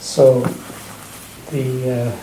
So the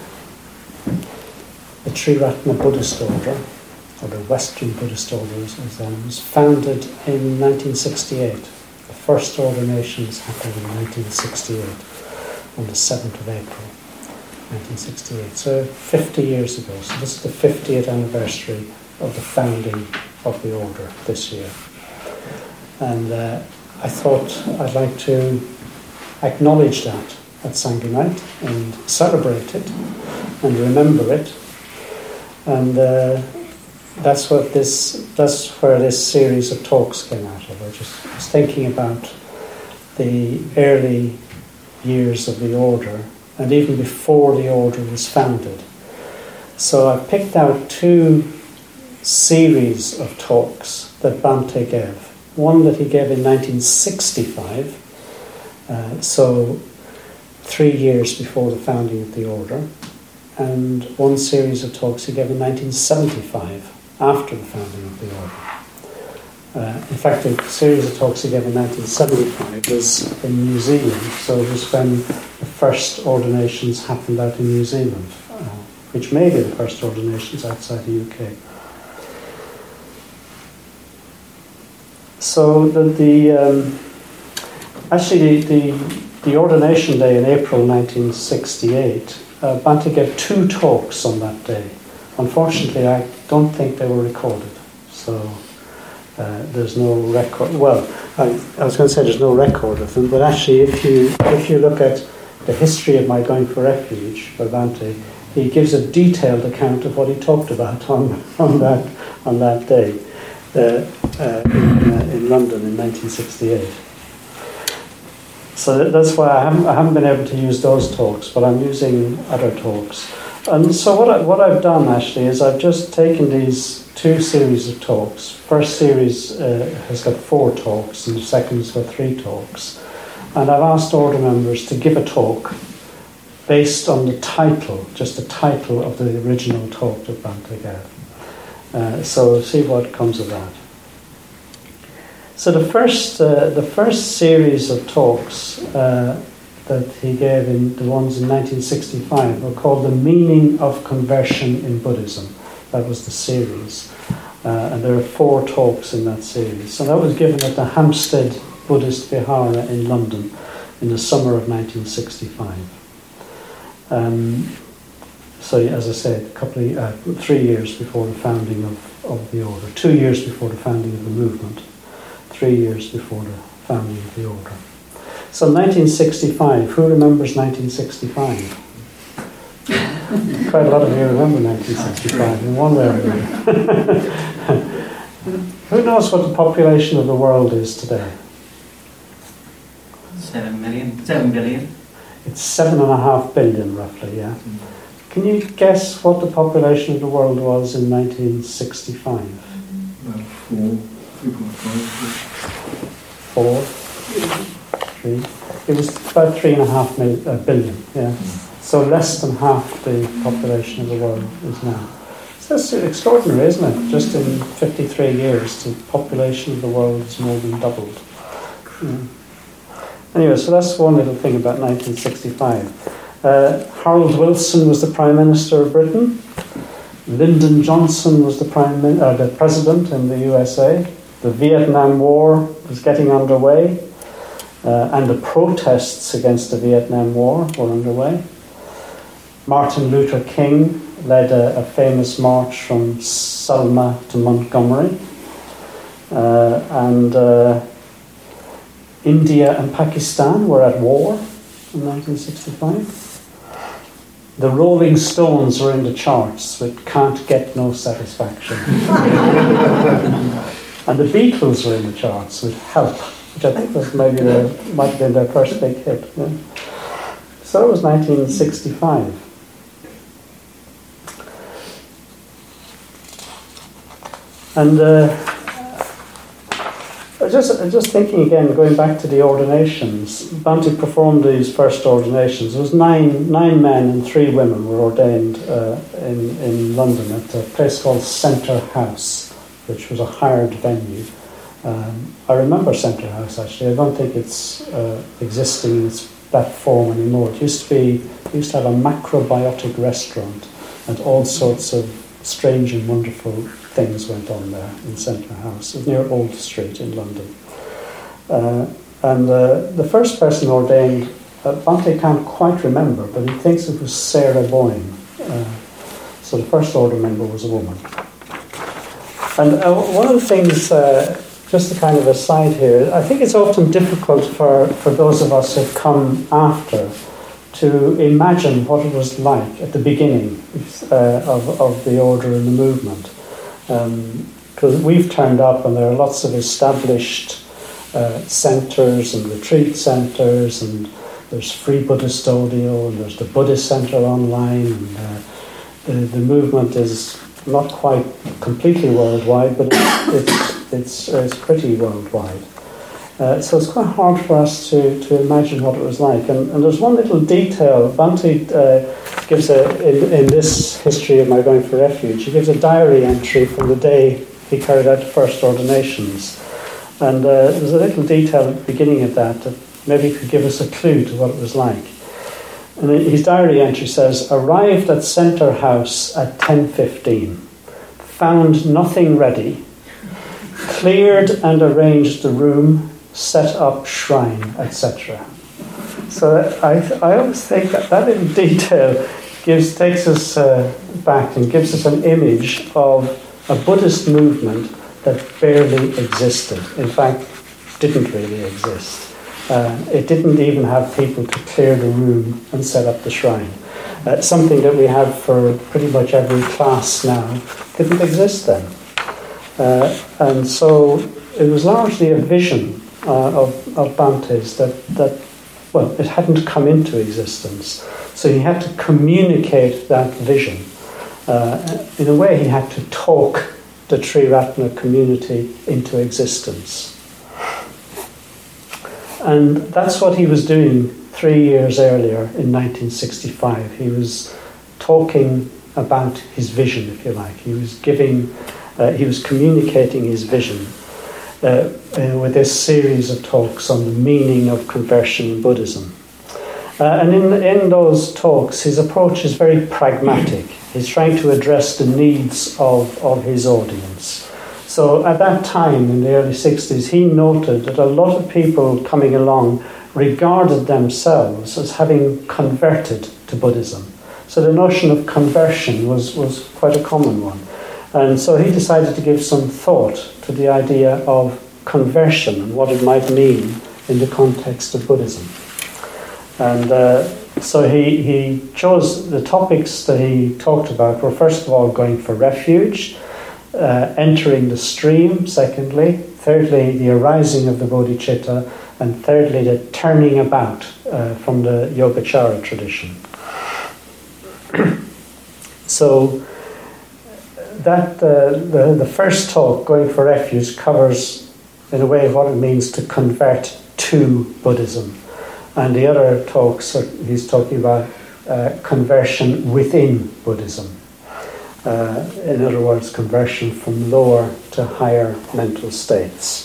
Triratna Buddhist order, or the Western Buddhist order as then, was founded in 1968. The first ordinations happened in 1968, on the 7th of April, 1968. So 50 years ago. So this is the 50th anniversary of the founding of the order this year. And I thought I'd like to acknowledge that at Sangha Night and celebrate it and remember it. And that's where this series of talks came out of. I just was thinking about the early years of the order and even before the order was founded. So I picked out two series of talks that Bhante gave. One that he gave in 1965, so 3 years before the founding of the order, and one series of talks he gave in 1975, after the founding of the order. In fact, the series of talks he gave in 1975 was in New Zealand, so it was when the first ordinations happened out in New Zealand, which may be the first ordinations outside the UK. So actually the ordination day in April 1968, Bhante gave 2 talks on that day. Unfortunately, I don't think they were recorded, so there's no record. Well, I was going to say there's no record of them, but actually, if you look at the history of my Going for Refuge by Bhante, he gives a detailed account of what he talked about on that day in London in 1968. So that's why I haven't been able to use those talks, but I'm using other talks. And so what I've done actually is I've just taken these 2 series of talks. First series has got 4 talks, and the second has got 3 talks. And I've asked order members to give a talk based on the title, just the title of the original talk that Bhante gave. So we'll see what comes of that. So the first series of talks that he gave, in the ones in 1965, were called The Meaning of Conversion in Buddhism. That was the series. And there are 4 talks in that series. So that was given at the Hampstead Buddhist Vihara in London in the summer of 1965. So as I said, 3 years before the founding of the order. 2 years before the founding of the movement. 3 years before the founding of the order. So 1965, who remembers 1965? Quite a lot of you remember 1965 in one way or another. Who knows what the population of the world is today? 7 billion. It's 7.5 billion roughly, yeah. Can you guess what the population of the world was in 1965? About 4, 3. It was about 3.5 billion, yeah. So less than half the population of the world is now. So that's extraordinary, isn't it? Just in 53 years, the population of the world has more than doubled. Yeah. Anyway, so that's one little thing about 1965. Harold Wilson was the Prime Minister of Britain. Lyndon Johnson was the President in the USA. The Vietnam War was getting underway, and the protests against the Vietnam War were underway. Martin Luther King led a famous march from Selma to Montgomery, and India and Pakistan were at war in 1965. The Rolling Stones were in the charts with Can't Get No Satisfaction. And the Beatles were in the charts with Help, which I think was might have been their first big hit. Yeah. So that was 1965. And just thinking again, going back to the ordinations, Bhante performed these first ordinations. There was nine men and 3 women were ordained in London at a place called Centre House, which was a hired venue. I remember Centre House actually. I don't think it's existing in its that form anymore. It used to have a macrobiotic restaurant, and all sorts of strange and wonderful things went on there in Centre House. It was near Old Street in London. And the first person ordained, Bhante can't quite remember, but he thinks it was Sarah Boyne. So the first order member was a woman. And one of the things, just a kind of aside here, I think it's often difficult for those of us who've come after to imagine what it was like at the beginning of the order and the movement. Because we've turned up and there are lots of established centres and retreat centres, and there's Free Buddhist Audio, and there's the Buddhist Centre online, and the movement is not quite completely worldwide, but it's pretty worldwide. So it's quite hard for us to imagine what it was like. And there's one little detail Bhante gives in this history of my going for refuge. He gives a diary entry from the day he carried out the first ordinations. And there's a little detail at the beginning of that maybe could give us a clue to what it was like. And his diary entry says, "Arrived at Centre House at 10:15, found nothing ready, cleared and arranged the room, set up shrine, etc." So I always think that little detail takes us back and gives us an image of a Buddhist movement that barely existed. In fact, didn't really exist. It didn't even have people to clear the room and set up the shrine. Something that we have for pretty much every class now didn't exist then. And so it was largely a vision of Bhante's that it hadn't come into existence. So he had to communicate that vision. In a way, he had to talk the Triratna community into existence. And that's what he was doing 3 years earlier in 1965. He was talking about his vision, if you like. He was communicating his vision with this series of talks on the meaning of conversion in Buddhism. And in those talks, his approach is very pragmatic. He's trying to address the needs of his audience. So at that time, in the early 60s, he noted that a lot of people coming along regarded themselves as having converted to Buddhism. So the notion of conversion was quite a common one. And so he decided to give some thought to the idea of conversion and what it might mean in the context of Buddhism. And so he chose the topics that he talked about were, first of all, going for refuge, entering the stream, secondly, thirdly, the arising of the bodhicitta, and thirdly, the turning about from the Yogacara tradition. So that the first talk, going for refuge, covers in a way what it means to convert to Buddhism, and the other talks he's talking about conversion within Buddhism. In other words, conversion from lower to higher mental states.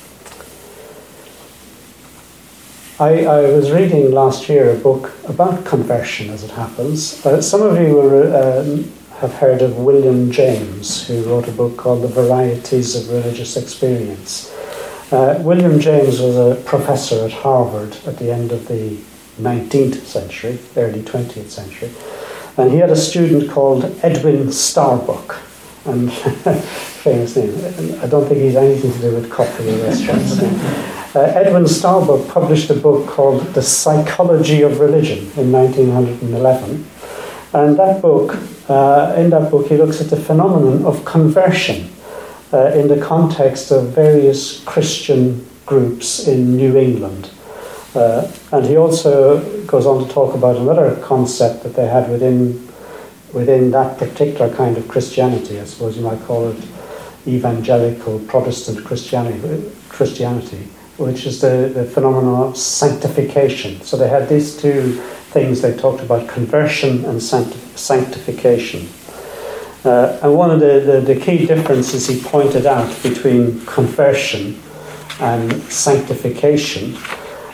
I was reading last year a book about conversion, as it happens. Some of you have heard of William James, who wrote a book called The Varieties of Religious Experience. William James was a professor at Harvard at the end of the 19th century, early 20th century. And he had a student called Edwin Starbuck, and famous name. I don't think he's anything to do with coffee or restaurants. Edwin Starbuck published a book called The Psychology of Religion in 1911. And that book, in that book, he looks at the phenomenon of conversion in the context of various Christian groups in New England. And he also goes on to talk about another concept that they had within that particular kind of Christianity. I suppose you might call it evangelical Protestant Christianity, which is the phenomenon of sanctification. So they had these two things they talked about, conversion and sanctification. And one of the key differences he pointed out between conversion and sanctification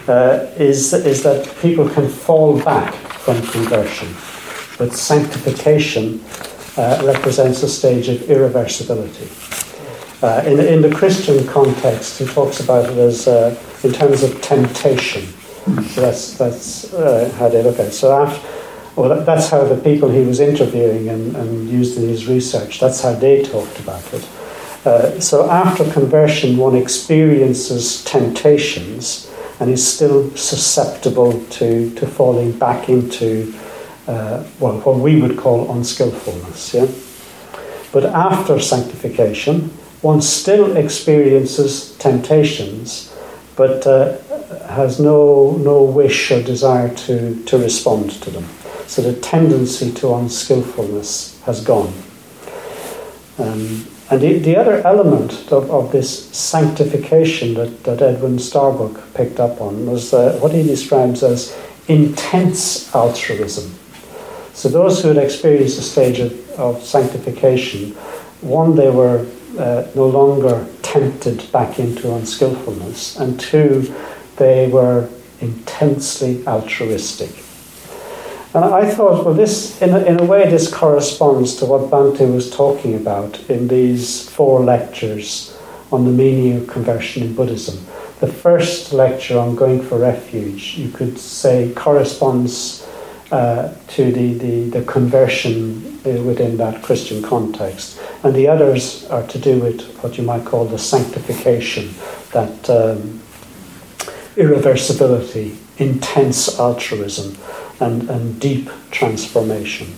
is that people can fall back from conversion, but sanctification represents a stage of irreversibility. In the Christian context, he talks about it as in terms of temptation. So that's how they look at it. So that's how the people he was interviewing and used in his research, that's how they talked about it. So after conversion, one experiences temptations and is still susceptible to falling back into what we would call unskillfulness. Yeah? But after sanctification, one still experiences temptations, but has no wish or desire to respond to them. So the tendency to unskillfulness has gone. And the other element of this sanctification that Edwin Starbuck picked up on was what he describes as intense altruism. So those who had experienced a stage of sanctification, one, they were no longer tempted back into unskillfulness, and two, they were intensely altruistic. And I thought, well, this, in a way, this corresponds to what Bhante was talking about in these 4 lectures on the meaning of conversion in Buddhism. The first lecture on going for refuge, you could say, corresponds to the conversion within that Christian context. And the others are to do with what you might call the sanctification, that irreversibility, intense altruism, and deep transformation.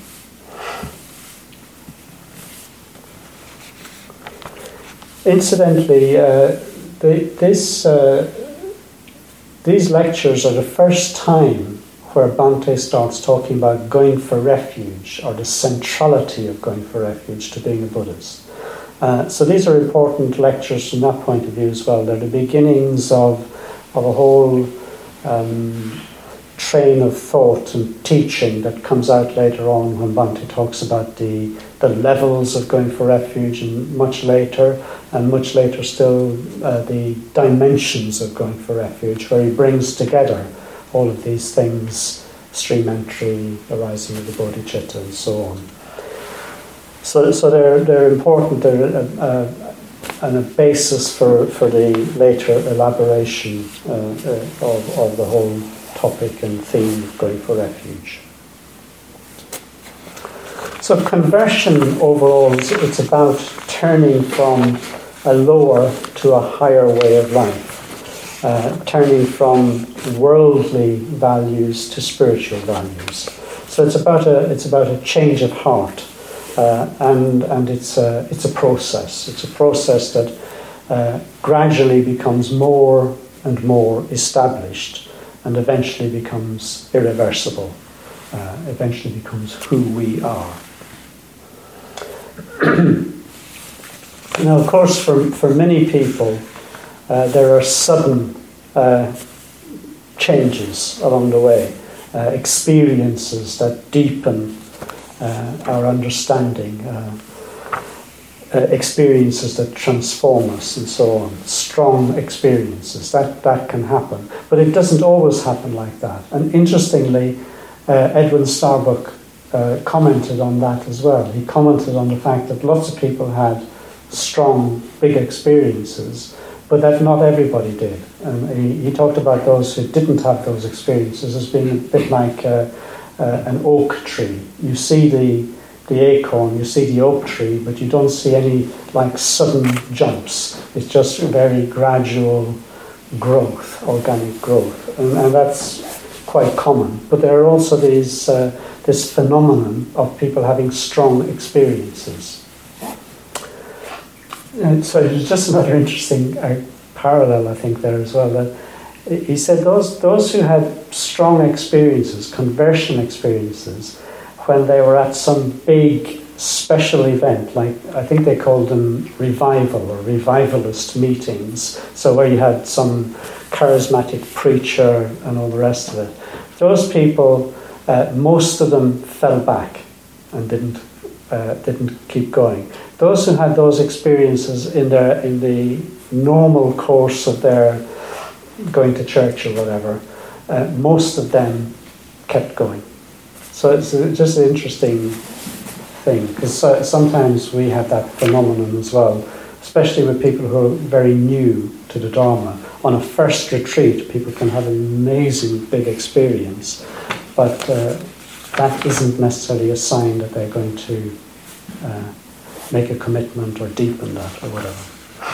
Incidentally, these lectures are the first time where Bhante starts talking about going for refuge, or the centrality of going for refuge to being a Buddhist. So these are important lectures from that point of view as well. They're the beginnings of a whole train of thought and teaching that comes out later on when Bhante talks about the levels of going for refuge, and much later still the dimensions of going for refuge, where he brings together all of these things: stream entry, arising of the bodhicitta, and so on. So they're important. They're and a basis for the later elaboration of the whole topic and theme of going for refuge. So conversion overall, it's about turning from a lower to a higher way of life, turning from worldly values to spiritual values. So it's about a change of heart, and it's a process. It's a process that gradually becomes more and more established, and eventually becomes irreversible, eventually becomes who we are. Now, of course, for many people, there are sudden changes along the way, experiences that deepen our understanding, experiences that transform us, and so on. Strong experiences, that can happen. But it doesn't always happen like that. And interestingly, Edwin Starbuck commented on that as well. He commented on the fact that lots of people had strong, big experiences, but that not everybody did. And he talked about those who didn't have those experiences as being a bit like an oak tree. You see the acorn, you see the oak tree, but you don't see any like sudden jumps. It's just very gradual growth, organic growth, and that's quite common. But there are also these this phenomenon of people having strong experiences. And so it's just another interesting parallel, I think, there as well. That he said those who had strong experiences, conversion experiences, when they were at some big special event, like I think they called them revival or revivalist meetings, so where you had some charismatic preacher and all the rest of it, those people, most of them fell back and didn't keep going. Those who had those experiences in the normal course of their going to church or whatever, most of them kept going. So it's just an interesting thing, because sometimes we have that phenomenon as well, especially with people who are very new to the Dharma. On a first retreat, people can have an amazing big experience, but that isn't necessarily a sign that they're going to make a commitment or deepen that or whatever.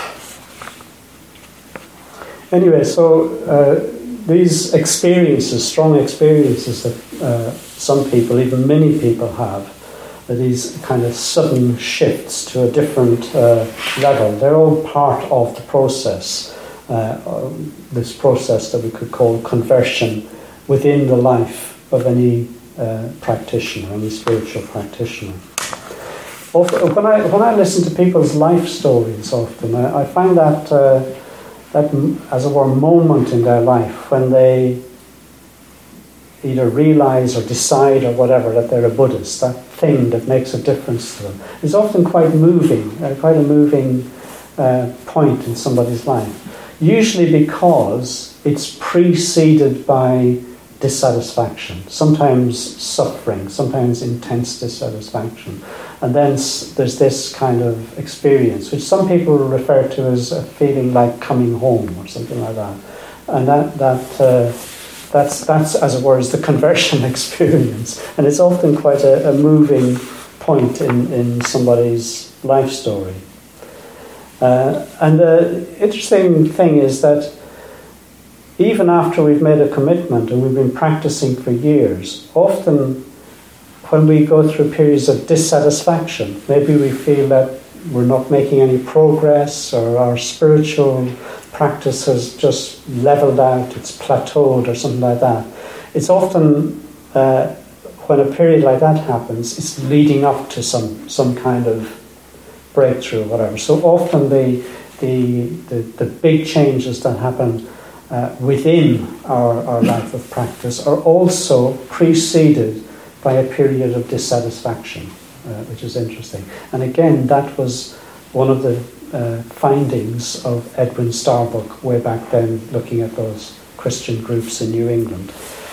Anyway, so these experiences, strong experiences that some people, even many people have, these kind of sudden shifts to a different level, they're all part of the process, this process that we could call conversion within the life of any practitioner, any spiritual practitioner. When I listen to people's life stories often, I find that, as it were, moment in their life when they either realise or decide or whatever that they're a Buddhist, that thing that makes a difference to them, is often quite moving, quite a moving point in somebody's life. Usually because it's preceded by dissatisfaction, sometimes suffering, sometimes intense dissatisfaction. And then there's this kind of experience, which some people refer to as a feeling like coming home or something like that. And that's as it were, is the conversion experience. And it's often quite a moving point in somebody's life story. And the interesting thing is that even after we've made a commitment and we've been practicing for years, often when we go through periods of dissatisfaction, maybe we feel that we're not making any progress, or our spiritual practice has just leveled out, it's plateaued or something like that. It's often, when a period like that happens, it's leading up to some kind of breakthrough or whatever. So often the big changes that happen within our life of practice are also preceded by a period of dissatisfaction, which is interesting. And again, that was one of the findings of Edwin Starbuck way back then, looking at those Christian groups in New England.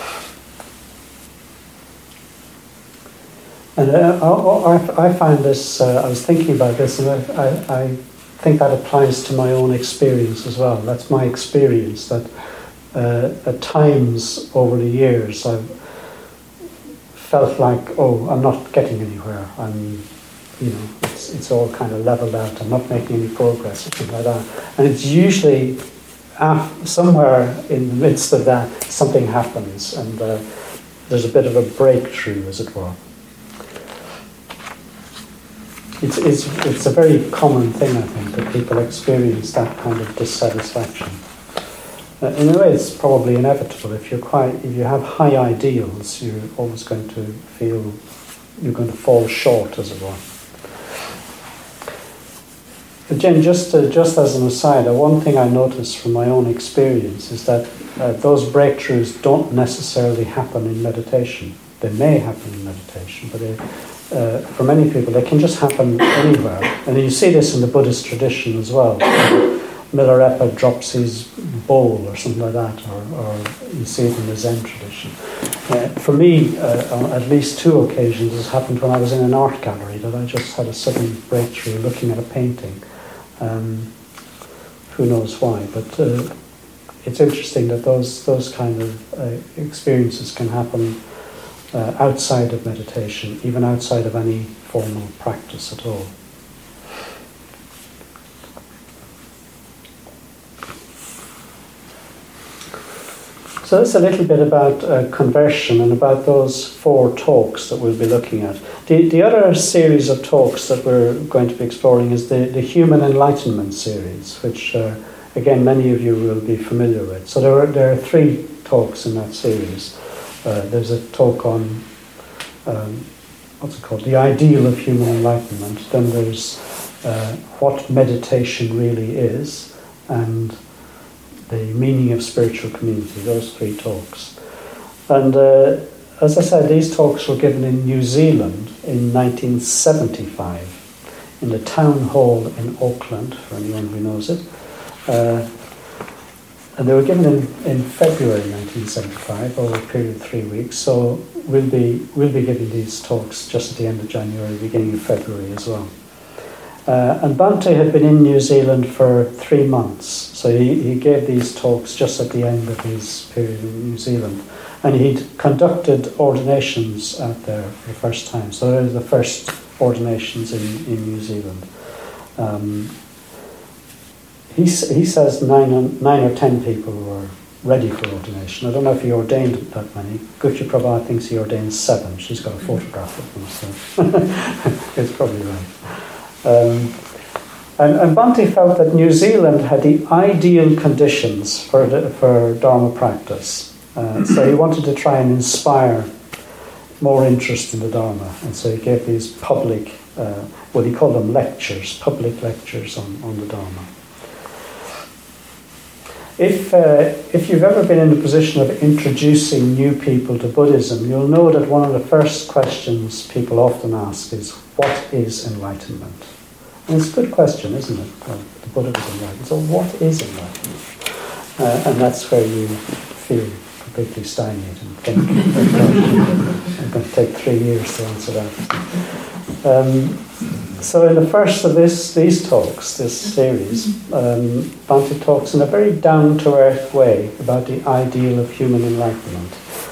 And I find this, I was thinking about this, and I think that applies to my own experience as well. That's my experience, that at times over the years I've felt like, I'm not getting anywhere. It's all kind of leveled out. I'm not making any progress, or something like that. And it's usually somewhere in the midst of that, something happens, and there's a bit of a breakthrough, as it were. It's a very common thing, I think, that people experience that kind of dissatisfaction. In a way, it's probably inevitable. If you have high ideals, you're always going to feel you're going to fall short, as it were. But Jen, just as an aside, one thing I noticed from my own experience is that those breakthroughs don't necessarily happen in meditation. They may happen in meditation, but for many people, they can just happen anywhere. And you see this in the Buddhist tradition as well. Milarepa drops his bowl or something like that, or you see it in the Zen tradition. For me, on at least 2 occasions, this happened when I was in an art gallery, that I just had a sudden breakthrough looking at a painting. Who knows why, but it's interesting that those kind of experiences can happen outside of meditation, even outside of any formal practice at all. So that's a little bit about conversion and about those 4 talks that we'll be looking at. The other series of talks that we're going to be exploring is the Human Enlightenment series, which, again, many of you will be familiar with. So there are 3 talks in that series. There's a talk on, what's it called, the ideal of human enlightenment. Then there's what meditation really is, and the meaning of spiritual community, those 3 talks. And as I said, these talks were given in New Zealand in 1975 in the town hall in Auckland, for anyone who knows it. And they were given in February 1975 over a period of 3 weeks. So we'll be giving these talks just at the end of January, beginning of February as well. And Bhante had been in New Zealand for 3 months. So he gave these talks just at the end of his period in New Zealand. And he'd conducted ordinations out there for the first time. So they were the first ordinations in New Zealand. He says 9 or 10 people were ready for ordination. I don't know if he ordained that many. Gucci Prabha thinks he ordained 7. She's got a photograph of them, so it's probably right. And Bhante felt that New Zealand had the ideal conditions for Dharma practice. So he wanted to try and inspire more interest in the Dharma. And so he gave these public, he called them lectures, public lectures on the Dharma. If you've ever been in the position of introducing new people to Buddhism, you'll know that one of the first questions people often ask is, what is enlightenment? And it's a good question, isn't it? Well, the Buddha was enlightened, so what is enlightenment? And that's where you feel completely stymied and think, I'm going to take 3 years to answer that. So in the first of these talks, this series, Bhante talks in a very down-to-earth way about the ideal of human enlightenment.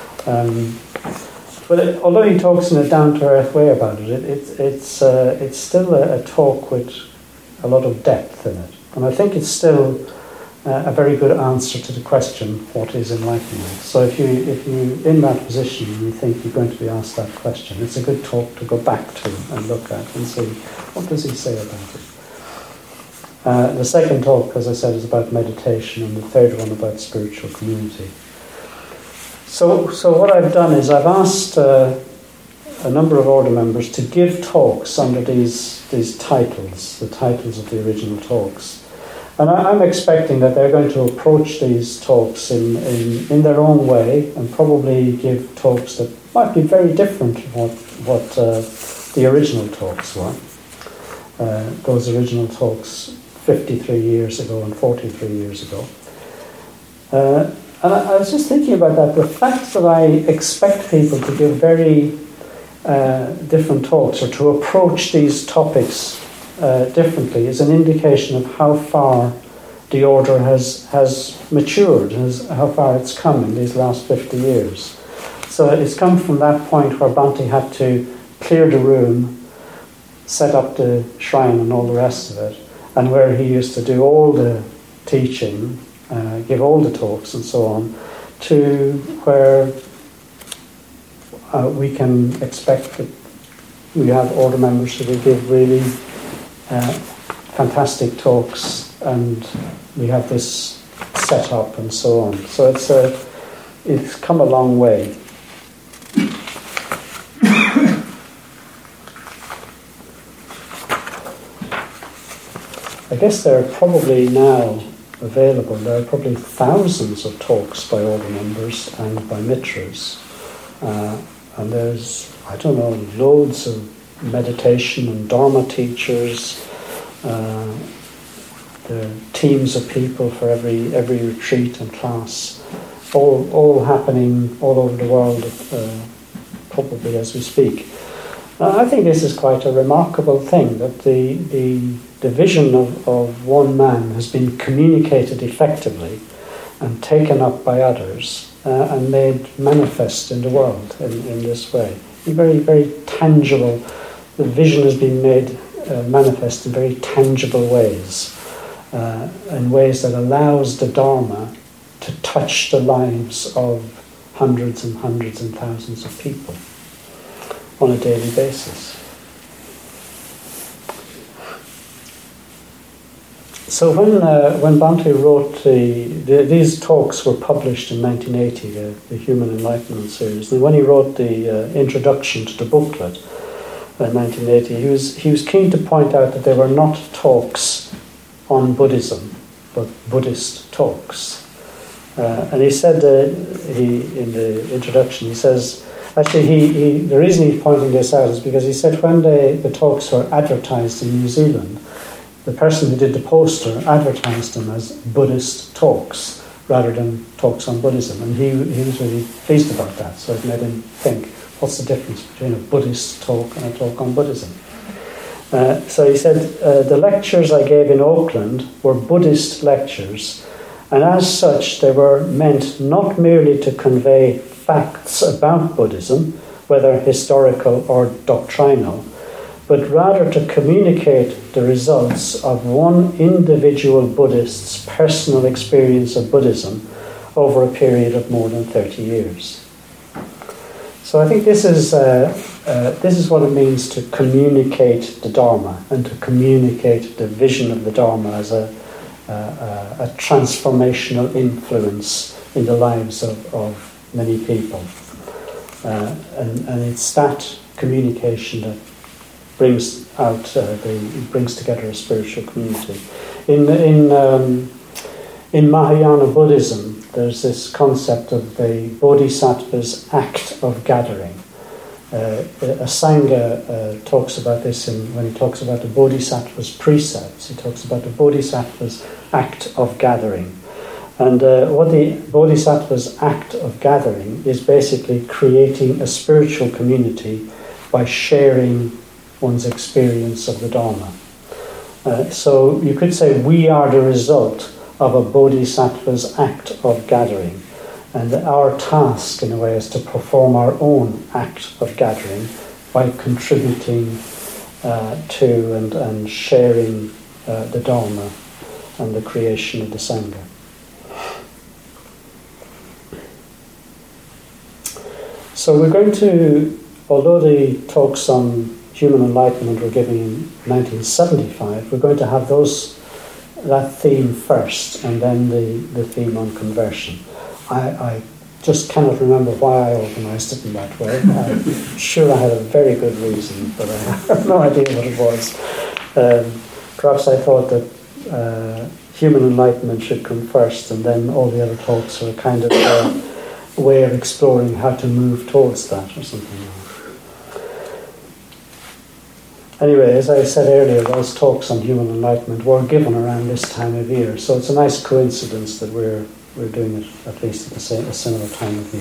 But although he talks in a down-to-earth way about it, it's still a talk with a lot of depth in it. And I think it's still a very good answer to the question, what is enlightenment? So if you're in that position and you think you're going to be asked that question, it's a good talk to go back to and look at and see, what does he say about it? The second talk, as I said, is about meditation, and the third one about spiritual community. So what I've done is I've asked a number of order members to give talks under these titles, the titles of the original talks. And I'm expecting that they're going to approach these talks in their own way and probably give talks that might be very different from what the original talks were. Those original talks 53 years ago and 43 years ago. And I was just thinking about that. The fact that I expect people to give very different talks or to approach these topics differently is an indication of how far the order has matured, how far it's come in these last 50 years. So it's come from that point where Bhante had to clear the room, set up the shrine and all the rest of it, and where he used to do all the teaching, give all the talks and so on, to where we can expect that we have order members who will give really fantastic talks, and we have this set up and so on. So it's come a long way. I guess there are probably now available, there are probably thousands of talks by order members and by mitras. And there's, I don't know, loads of meditation and Dharma teachers. There are teams of people for every retreat and class, all happening all over the world, probably as we speak. I think this is quite a remarkable thing, that the vision of one man has been communicated effectively and taken up by others and made manifest in the world in this way. Very, very tangible. The vision has been made manifest in very tangible ways, in ways that allows the Dharma to touch the lives of hundreds and hundreds and thousands of people on a daily basis. So when Bhante wrote these talks were published in 1980, the Human Enlightenment series, and when he wrote the introduction to the booklet in 1980, he was keen to point out that they were not talks on Buddhism, but Buddhist talks. And he said in the introduction, he says, actually, the reason he's pointing this out is because he said when the talks were advertised in New Zealand, the person who did the poster advertised them as Buddhist talks, rather than talks on Buddhism. And he was really pleased about that. So it made him think, what's the difference between a Buddhist talk and a talk on Buddhism? So he said, the lectures I gave in Auckland were Buddhist lectures, and as such they were meant not merely to convey facts about Buddhism, whether historical or doctrinal, but rather to communicate the results of one individual Buddhist's personal experience of Buddhism over a period of more than 30 years. So I think this is what it means to communicate the Dharma and to communicate the vision of the Dharma as a transformational influence in the lives of many people. And it's that communication that brings together a spiritual community. In Mahayana Buddhism, there's this concept of the Bodhisattva's act of gathering. Asanga talks about this when he talks about the Bodhisattva's precepts. He talks about the Bodhisattva's act of gathering. And what the Bodhisattva's act of gathering is basically creating a spiritual community by sharing one's experience of the Dharma. So you could say we are the result of a Bodhisattva's act of gathering. And our task, in a way, is to perform our own act of gathering by contributing to and sharing the Dharma and the creation of the Sangha. So we're going to, although the talks on human enlightenment were given in 1975, we're going to have that theme first and then the theme on conversion. I just cannot remember why I organised it in that way. I'm sure I had a very good reason, but I have no idea what it was. Perhaps I thought that human enlightenment should come first, and then all the other talks are kind of a way of exploring how to move towards that or something like that. Anyway, as I said earlier, those talks on human enlightenment were given around this time of year, so it's a nice coincidence that we're doing it at least at a similar time of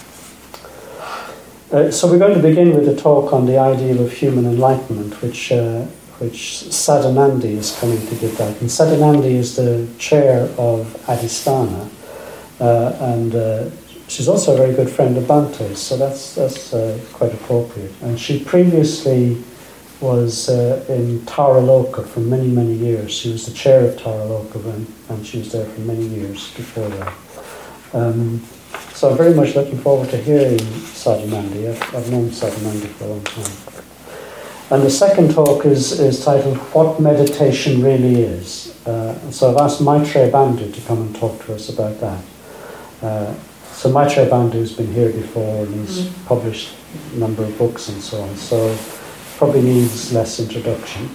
year. So we're going to begin with a talk on the ideal of human enlightenment, which Sadhanandi is coming to give that. And Sadhanandi is the chair of Adhisthana, and she's also a very good friend of Bhante's, so that's quite appropriate. And she previously was in Taraloka for many, many years. She was the chair of Taraloka, and she was there for many years before that. So I'm very much looking forward to hearing Sadhanandi. I've known Sadhanandi for a long time. And the second talk is titled What Meditation Really Is. So I've asked Maitreya Bandhu to come and talk to us about that. So Maitreya Bandhu's been here before, and he's published a number of books and so on. So probably needs less introduction.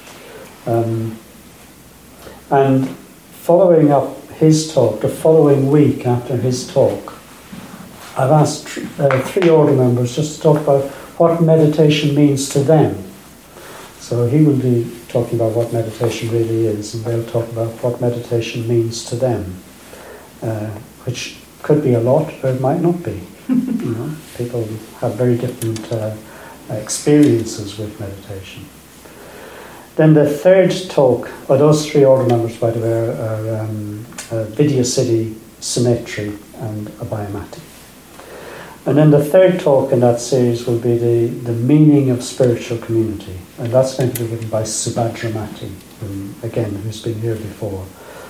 And following up his talk, the following week after his talk, I've asked 3 order members just to talk about what meditation means to them. So he will be talking about what meditation really is, and they'll talk about what meditation means to them, which could be a lot, but it might not be. People have very different experiences with meditation. Then the third talk, those 3 order members, by the way, are Vidyasiddhi, Symmetry, and Abhayamati. And then the third talk in that series will be the meaning of spiritual community, and that's going to be given by Subhadramati, who's been here before.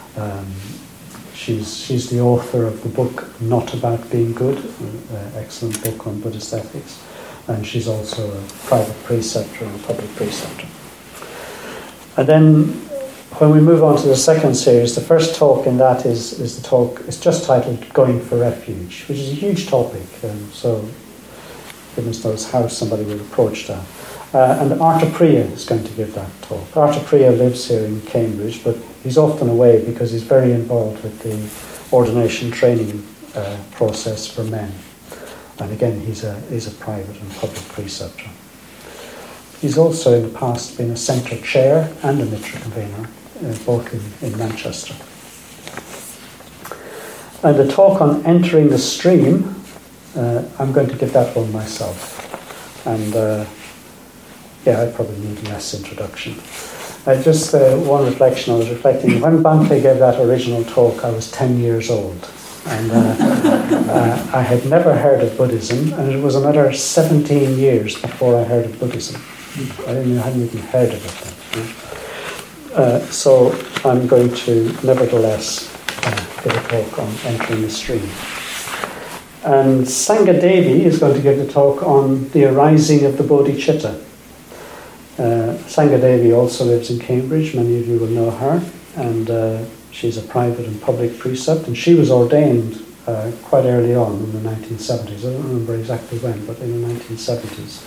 She's the author of the book Not About Being Good, an excellent book on Buddhist ethics, and she's also a private preceptor and a public preceptor. And then when we move on to the second series, the first talk in that is the talk, it's just titled Going for Refuge, which is a huge topic, so goodness knows how somebody would approach that. And Artapriya is going to give that talk. Artapriya lives here in Cambridge, but he's often away because he's very involved with the ordination training process for men. And again, he's a private and public preceptor. He's also in the past been a centre chair and a Mitra convener, both in Manchester. And the talk on entering the stream, I'm going to give that one myself. And I probably need less introduction. Just one reflection, I was reflecting, when Bhante gave that original talk, I was 10 years old. And I had never heard of Buddhism, and it was another 17 years before I heard of Buddhism. I hadn't even heard of it then. So I'm going to, nevertheless, give a talk on entering the stream. And Sangha Devi is going to give the talk on the arising of the Bodhicitta. Sangha Devi also lives in Cambridge, many of you will know her, and she's a private and public precept, and she was ordained quite early on in the 1970s. I don't remember exactly when, but in the 1970s.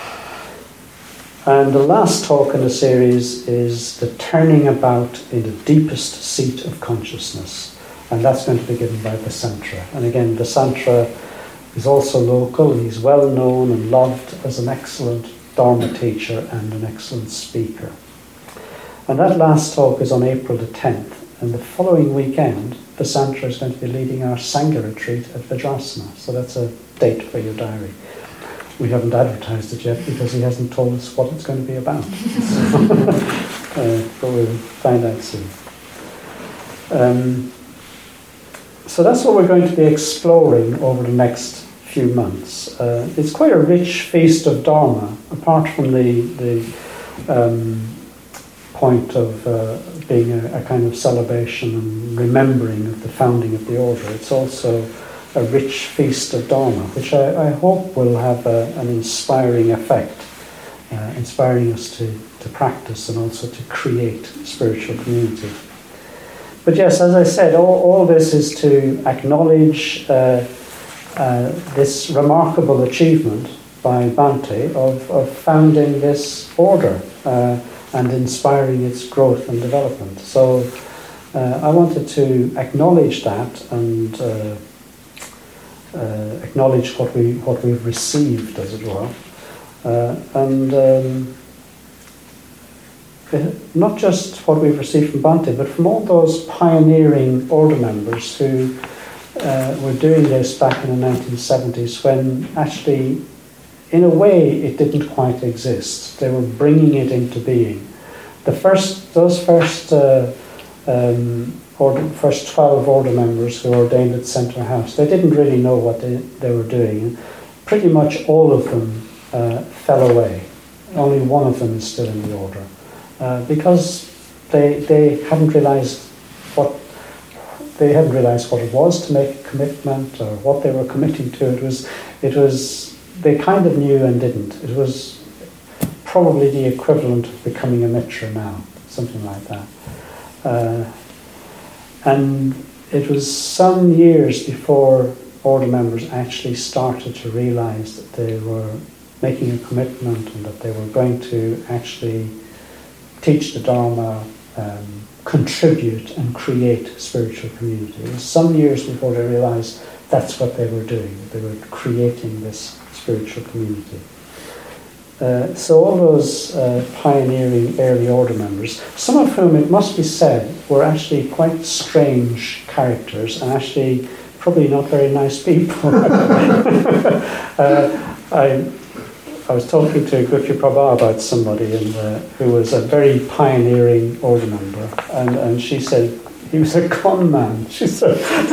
And the last talk in the series is the turning about in the deepest seat of consciousness. And that's going to be given by Basantra. And again, Basantra is also local. He's well known and loved as an excellent Dharma teacher and an excellent speaker. And that last talk is on April the 10th. And the following weekend, Basantra is going to be leading our Sangha retreat at Vajrasana. So that's a date for your diary. We haven't advertised it yet because he hasn't told us what it's going to be about. But we'll find out soon. So that's what we're going to be exploring over the next few months. It's quite a rich feast of Dharma, apart from the point of being a kind of celebration and remembering of the founding of the order. It's also a rich feast of Dharma, which I hope will have an inspiring effect, inspiring us to practice and also to create spiritual community. But yes, as I said, all this is to acknowledge this remarkable achievement by Bhante of founding this order and inspiring its growth and development. So I wanted to acknowledge that and acknowledge what we've received, as it were, and not just what we've received from Bhante, but from all those pioneering order members who were doing this back in the 1970s, when actually, in a way, it didn't quite exist. They were bringing it into being. Those first 12 order members who were ordained at Centre House, they didn't really know what they were doing. Pretty much all of them fell away. Only one of them is still in the order. Because they hadn't realised what it was to make a commitment or what they were committing to. It was they kind of knew and didn't. It was probably the equivalent of becoming a mitra now, something like that. And it was some years before order members actually started to realise that they were making a commitment and that they were going to actually teach the Dharma, contribute and create spiritual community. It was some years before they realised that's what they were doing. They were creating this spiritual community. So all those pioneering early order members, some of whom, it must be said, were actually quite strange characters and actually probably not very nice people. I was talking to Gurkha Prabha about somebody who was a very pioneering order member, and she said he was a con man. She said,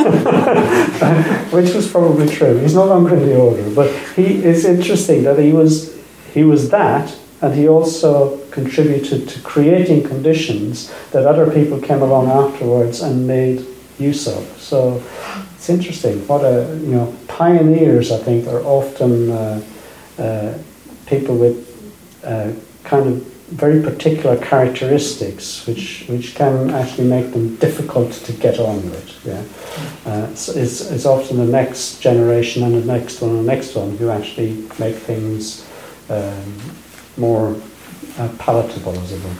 which was probably true. He's no longer in the order, but it's interesting that he was that, and he also contributed to creating conditions that other people came along afterwards and made use of. So it's interesting. Pioneers, I think, are often people with kind of very particular characteristics which can actually make them difficult to get on with. Yeah, so it's often the next generation and the next one and the next one who actually make things more palatable, as it were.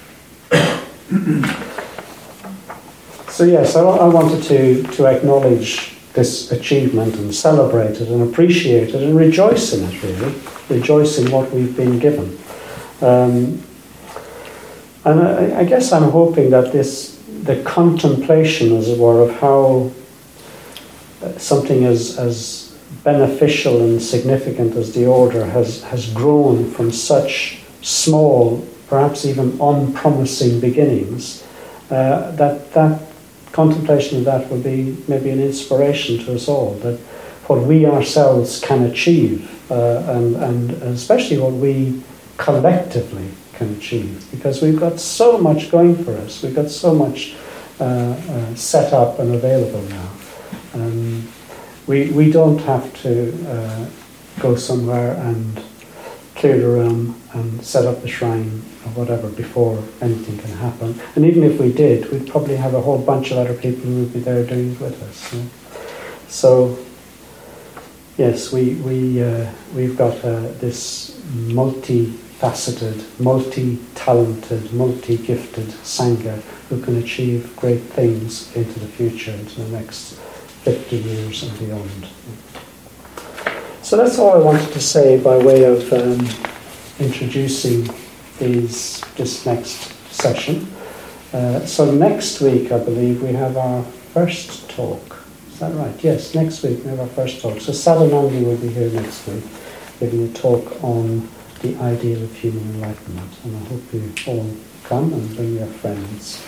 So yes, I wanted to acknowledge this achievement and celebrate it and appreciate it and rejoice in it, really. Rejoice in what we've been given. And I guess I'm hoping that the contemplation, as it were, of how something as beneficial and significant as the order has grown from such small, perhaps even unpromising beginnings, that contemplation of that would be maybe an inspiration to us all, that what we ourselves can achieve, and especially what we collectively can achieve, because we've got so much going for us, we've got so much set up and available now. We don't have to go somewhere and clear the room and set up the shrine or whatever before anything can happen. And even if we did, we'd probably have a whole bunch of other people who would be there doing it with us. Yeah? So, yes, we've got this multifaceted, multi-talented, multi-gifted Sangha who can achieve great things into the future, into the next 50 years and beyond. So that's all I wanted to say by way of introducing this next session. So next week, I believe, we have our first talk. Is that right? Yes, next week we have our first talk. So Sadhanandi will be here next week, giving a talk on the ideal of human enlightenment. And I hope you all come and bring your friends.